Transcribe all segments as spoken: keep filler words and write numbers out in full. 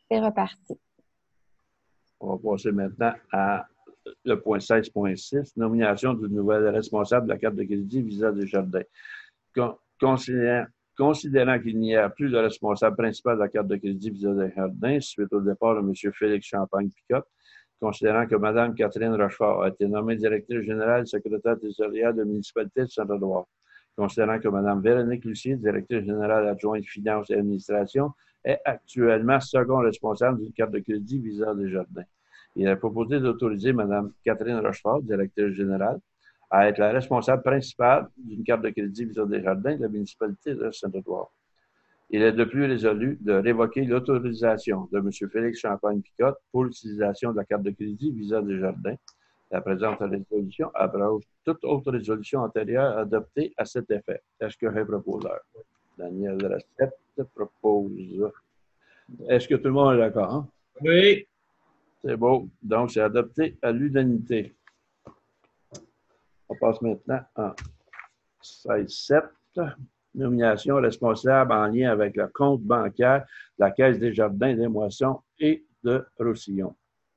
C'est reparti. On va passer maintenant à le point seize point six, nomination d'une nouvelle responsable de la carte de crédit Visa Desjardins. Con, considérant, considérant qu'il n'y a plus de responsable principal de la carte de crédit Visa Desjardins suite au départ de M. Félix Champagne-Picotte, considérant que Mme Catherine Rochefort a été nommée directrice générale et secrétaire trésorière de la municipalité de Saint-Édouard, considérant que Mme Véronique Lucier, directrice générale adjointe finances et administration, est actuellement second responsable d'une carte de crédit Visa Desjardins. Il est proposé d'autoriser Mme Catherine Rochefort, directrice générale, à être la responsable principale d'une carte de crédit Visa Desjardins de la municipalité de Saint-Édouard. Il est de plus résolu de révoquer l'autorisation de M. Félix Champagne-Picotte pour l'utilisation de la carte de crédit Visa Desjardins. La présente résolution abroge toute autre résolution antérieure adoptée à cet effet. Est-ce que j'ai proposeur? Daniel Racette propose. Est-ce que tout le monde est d'accord? Hein? Oui. C'est beau. Donc, c'est adopté à l'unanimité. On passe maintenant en seize sept. Nomination responsable en lien avec le compte bancaire de la Caisse des Jardins des Moissons et de Roussillon.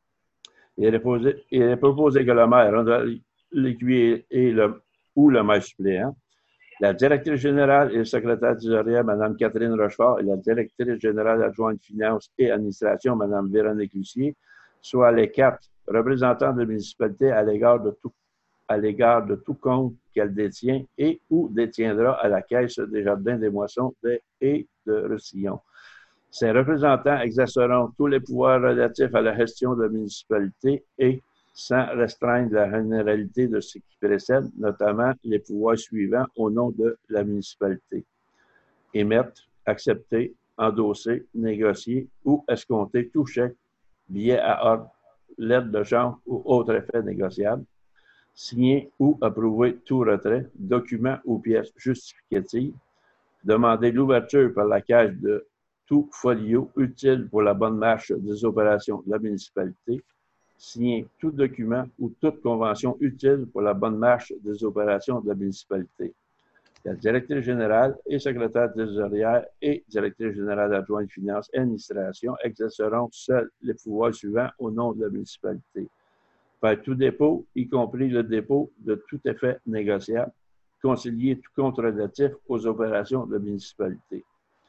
Il est, proposé, il est proposé que le maire, l'écuyer et le, ou le maire suppléant, la directrice générale et le secrétaire trésorier, Mme Catherine Rochefort, et la directrice générale adjointe finances et administration, Mme Véronique Lucier, soient les quatre représentants de la municipalité à l'égard de tout, à l'égard de tout compte qu'elle détient et ou détiendra à la Caisse des Jardins des Moissons et de Roussillon. Ces représentants exerceront tous les pouvoirs relatifs à la gestion de la municipalité et sans restreindre la généralité de ce qui précède, notamment les pouvoirs suivants au nom de la municipalité. Émettre, accepter, endosser, négocier ou escompter tout chèque, billet à ordre, lettre de change ou autre effet négociable, signer ou approuver tout retrait, document ou pièce justificative, demander l'ouverture par la Caisse de tout folio utile pour la bonne marche des opérations de la municipalité, signer tout document ou toute convention utile pour la bonne marche des opérations de la municipalité. La directrice générale et secrétaire trésorière et directrice générale adjointe finances et administration exerceront seuls les pouvoirs suivants au nom de la municipalité. Faire tout dépôt, y compris le dépôt de tout effet négociable, concilier tout compte relatif aux opérations de la municipalité.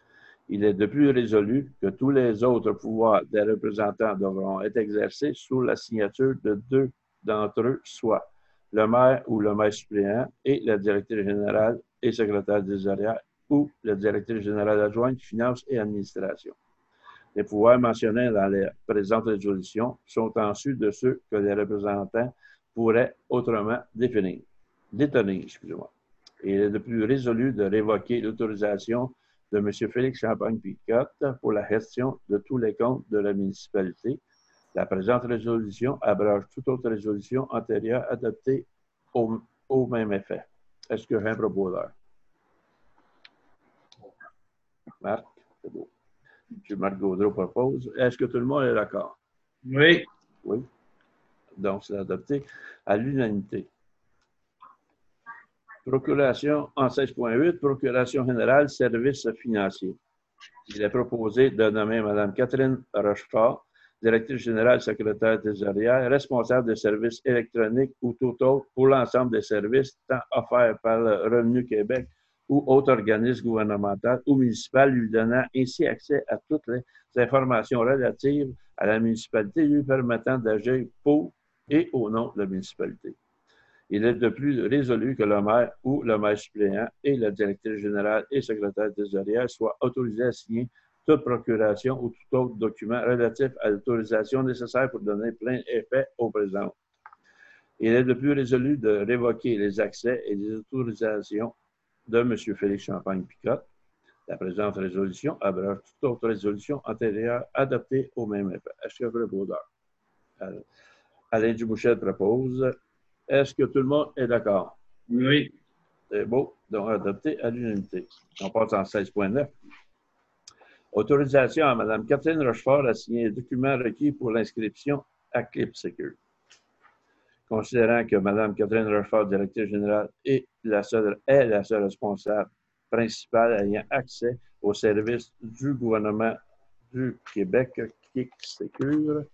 Il est de plus résolu que tous les autres pouvoirs des représentants devront être exercés sous la signature de deux d'entre eux, soit le maire ou le maire suppléant et la directrice générale et secrétaire trésorière ou la directrice générale adjointe finances et administration. Les pouvoirs mentionnés dans les présentes résolutions sont en sus de ceux que les représentants pourraient autrement définir, détenir. Excusez-moi. Il est de plus résolu de révoquer l'autorisation de M. Félix Champagne-Picotte pour la gestion de tous les comptes de la municipalité. La présente résolution abroge toute autre résolution antérieure adoptée au, au même effet. Est-ce que j'ai un proposeur? Marc, c'est beau. M. Marc Gaudreau propose. Est-ce que tout le monde est d'accord? Oui. Oui. Donc, c'est adopté à l'unanimité. Procuration en seize point huit, Procuration générale, services financiers. Il est proposé de nommer Mme Catherine Rochefort, directrice générale, secrétaire trésorière, responsable des services électroniques ou tout autre pour l'ensemble des services tant offerts par le Revenu Québec ou autre organisme gouvernemental ou municipal lui donnant ainsi accès à toutes les informations relatives à la municipalité lui permettant d'agir pour et au nom de la municipalité. Il est de plus résolu que le maire ou le maire suppléant et la directrice générale et secrétaire trésorière soient autorisés à signer toute procuration ou tout autre document relatif à l'autorisation nécessaire pour donner plein effet au présent. Il est de plus résolu de révoquer les accès et les autorisations de M. Félix Champagne-Picotte. La présente résolution abroge toute autre résolution antérieure adoptée au même effet. Est-ce que le proposeur? Alain Dubouchet propose. Est-ce que tout le monde est d'accord? Oui. C'est beau. Donc, adopté à l'unanimité. On passe en seize point neuf. Autorisation à Mme Catherine Rochefort à signer les documents requis pour l'inscription à ClipSecure. Considérant que Mme Catherine Rochefort, directrice générale, est la seule, est la seule responsable principale ayant accès aux services du gouvernement du Québec Clic Sécure.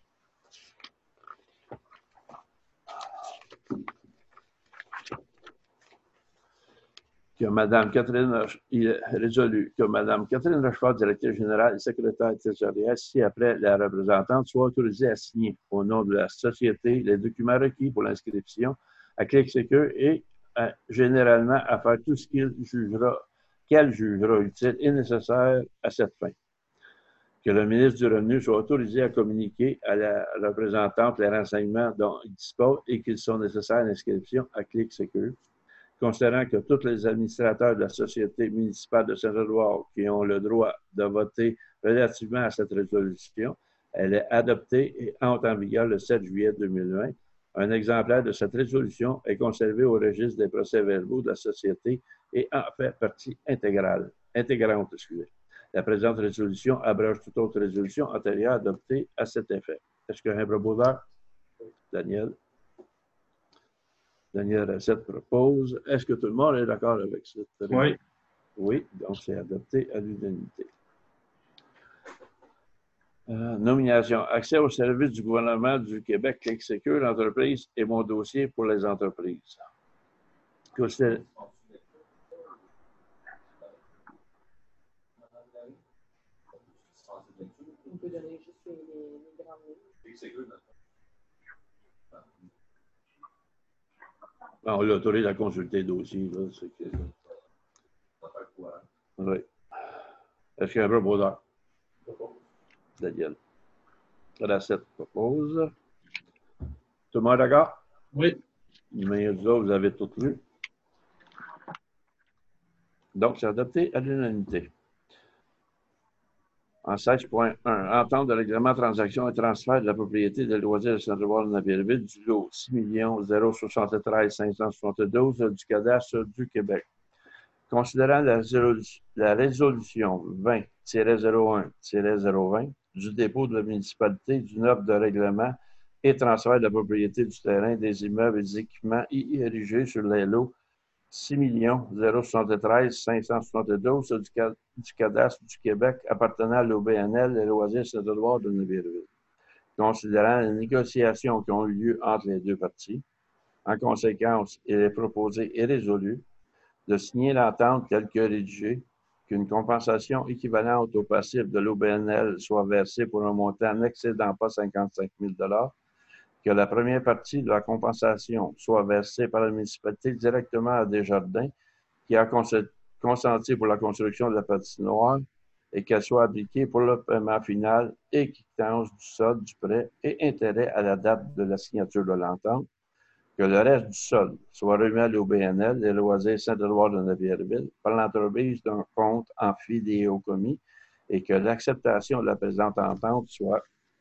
Que Mme Catherine, il est résolu que Mme Catherine Rochefort, directrice générale et secrétaire trésorière, ci-après la représentante, soit autorisée à signer au nom de la société les documents requis pour l'inscription à Clic Sécure et à, généralement à faire tout ce qu'il jugera, qu'elle jugera utile et nécessaire à cette fin. Que le ministre du Revenu soit autorisé à communiquer à la représentante les renseignements dont il dispose et qu'ils sont nécessaires à l'inscription à Clic Sécure. Considérant que tous les administrateurs de la Société municipale de Saint-Édouard qui ont le droit de voter relativement à cette résolution, elle est adoptée et entre en vigueur le sept juillet deux mille vingt. Un exemplaire de cette résolution est conservé au registre des procès-verbaux de la Société et en fait partie intégrale, intégrante. Excusez. La présente résolution abroge toute autre résolution antérieure adoptée à cet effet. Est-ce qu'il y a un proposeur? Daniel. Daniel Racette propose. Est-ce que tout le monde est d'accord avec cette résolution? Oui. Oui, donc c'est adopté à l'unanimité. Euh, nomination. Accès aux services du gouvernement du Québec, Clic Sécure, entreprise et mon dossier pour les entreprises. Que c'est... On peut donner juste les, les grandes lignes. On l'autorise à consulter le dossier. Là, c'est que... Oui. Est-ce qu'il y a un proposeur? Daniel. Racette propose. Tout le monde est d'accord? Oui. Mais vous avez tout lu. Donc, c'est adopté à l'unanimité. En seize point un, entente de règlement, transaction et transfert de la propriété des loisirs de Saint-Édouard-de-Napierville du lot six millions zéro soixante-treize cinq cent soixante-douze du cadastre du Québec. Considérant la, la résolution vingt zéro un zéro vingt du dépôt de la municipalité d'une offre de règlement et transfert de la propriété du terrain, des immeubles et des équipements y érigés sur les lots six millions zéro soixante-treize cinq cent soixante-douze du, du cadastre du Québec appartenant à l'O B N L et loisirs Saint-Édouard de Napierville. Considérant les négociations qui ont eu lieu entre les deux parties, en conséquence, il est proposé et résolu de signer l'entente telle que rédigée, qu'une compensation équivalente au passif de l'O B N L soit versée pour un montant n'excédant pas cinquante-cinq mille dollars, que la première partie de la compensation soit versée par la municipalité directement à Desjardins, qui a consenti pour la construction de la patinoire, et qu'elle soit appliquée pour le paiement final et quittance du solde du prêt et intérêt à la date de la signature de l'entente, que le reste du solde soit remis à l'O B N L et loisirs Saint-Édouard de Napierville par l'entreprise d'un compte en fidéocommis et que l'acceptation de la présente entente soit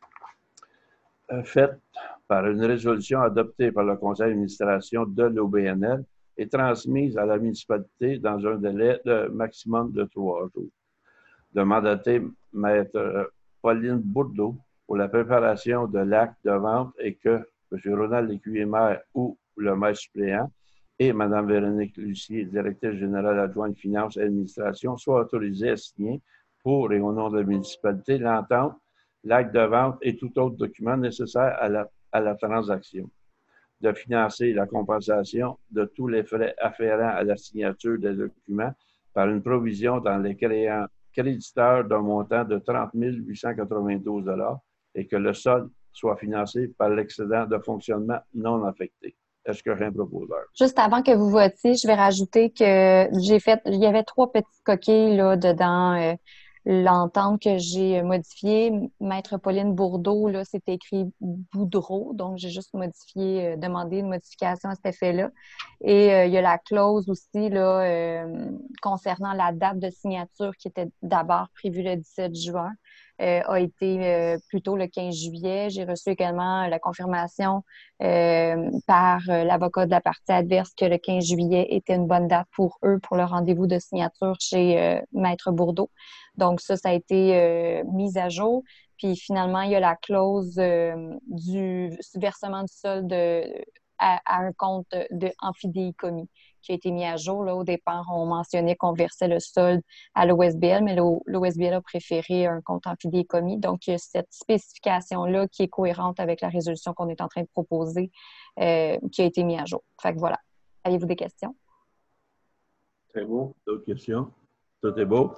faite par une résolution adoptée par le conseil d'administration de l'O B N L et transmise à la municipalité dans un délai de maximum de trois jours. De mandater Maître Pauline Bourdeau pour la préparation de l'acte de vente et que M. Ronald Lécuyer-Maire ou le maire suppléant et Mme Véronique Lucier, directrice générale adjointe Finances et Administration, soient autorisés à signer pour et au nom de la municipalité l'entente, l'acte de vente et tout autre document nécessaire à la, à la transaction, de financer la compensation de tous les frais afférents à la signature des documents par une provision dans les créants, créditeurs d'un montant de trente mille huit cent quatre-vingt-douze dollars et que le solde soit financé par l'excédent de fonctionnement non affecté. Est-ce que j'ai un proposeur? Juste avant que vous votiez, je vais rajouter que j'ai fait, il y avait trois petites coquilles là, dedans euh, l'entente que j'ai modifiée. Maître Pauline Bourdeau, là, c'était écrit Boudreau, donc j'ai juste modifié, euh, demandé une modification à cet effet-là. Et euh, il y a la clause aussi là, euh, concernant la date de signature qui était d'abord prévue le dix-sept juin. Euh, a été euh, plutôt le quinze juillet. J'ai reçu également la confirmation euh, par euh, l'avocat de la partie adverse que le quinze juillet était une bonne date pour eux pour le rendez-vous de signature chez euh, Maître Bourdeau. Donc ça, ça a été euh, mis à jour. Puis finalement, il y a la clause euh, du versement du solde à, à un compte de amphidéicommis qui a été mis à jour. Là, au départ, on mentionnait qu'on versait le solde à l'O S B L, mais l'O S B L a préféré un compte en fidéicommis. Donc, il y a cette spécification-là qui est cohérente avec la résolution qu'on est en train de proposer, euh, qui a été mise à jour. Fait que voilà. Avez-vous des questions? Très beau. D'autres questions? Tout est beau.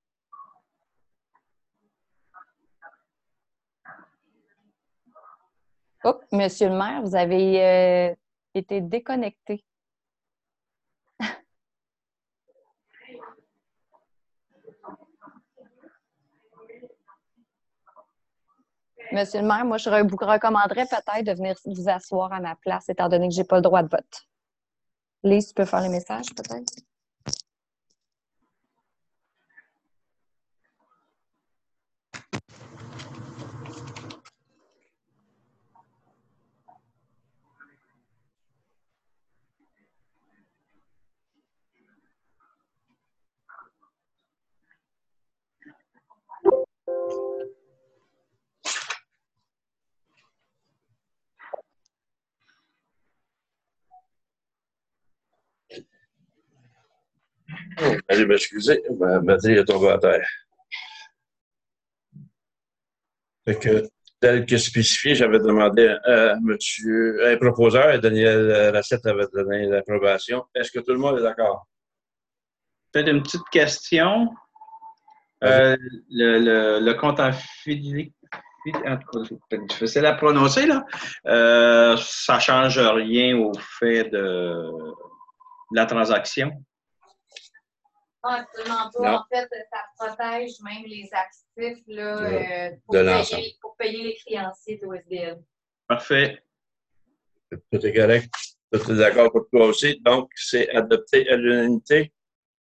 Oh, Monsieur le maire, vous avez euh, été déconnecté. Monsieur le maire, moi, je vous recommanderais peut-être de venir vous asseoir à ma place, étant donné que je n'ai pas le droit de vote. Lise, tu peux faire les messages, peut-être? Oh, allez m'excuser, ma batterie est tombée à terre. Fait que, tel que spécifié, j'avais demandé à monsieur, un proposeur, Daniel Racette avait donné l'approbation. Est-ce que tout le monde est d'accord? Peut-être une petite question. Euh, le, le, le compte en fidélité, en tout cas, c'est difficile à prononcer, là. Euh, ça ne change rien au fait de, de la transaction? Absolument pas. Non. En fait, ça protège même les actifs là, De, euh, pour, de payer, pour payer les créanciers de l'O S B L. Parfait. Tout est correct. Tout est d'accord pour toi aussi. Donc, c'est adopté à l'unanimité.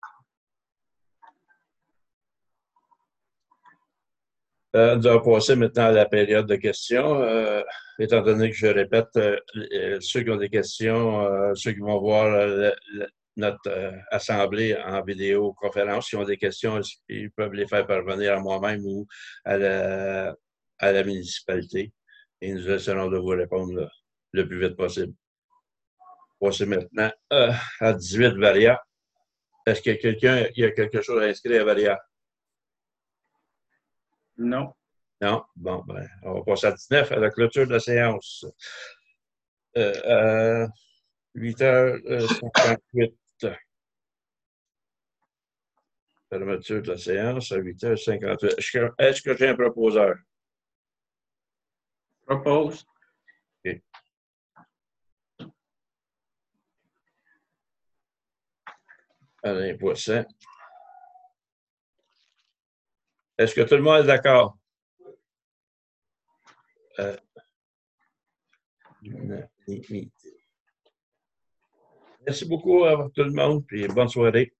Euh, nous allons passer maintenant à la période de questions. Euh, étant donné que je répète, euh, ceux qui ont des questions, euh, ceux qui vont voir le, le, notre euh, assemblée en vidéoconférence, qui ont des questions, ils peuvent les faire parvenir à moi-même ou à la, à la municipalité. Et nous essaierons de vous répondre là, le plus vite possible. Passer maintenant euh, à dix-huit, Varia. Est-ce que quelqu'un il y a quelque chose à inscrire à Varia? Non. Non? Bon, ben, on va passer à dix-neuf, à la clôture de la séance. Euh, à huit heures cinquante-huit. Fermeture de la séance à huit heures cinquante-huit. Est-ce que j'ai un proposeur? Propose. OK. Alain Poisson. Est-ce que tout le monde est d'accord? Euh, Merci beaucoup à tout le monde, puis bonne soirée.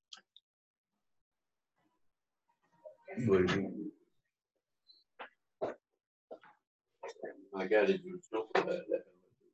Oui. Regarde les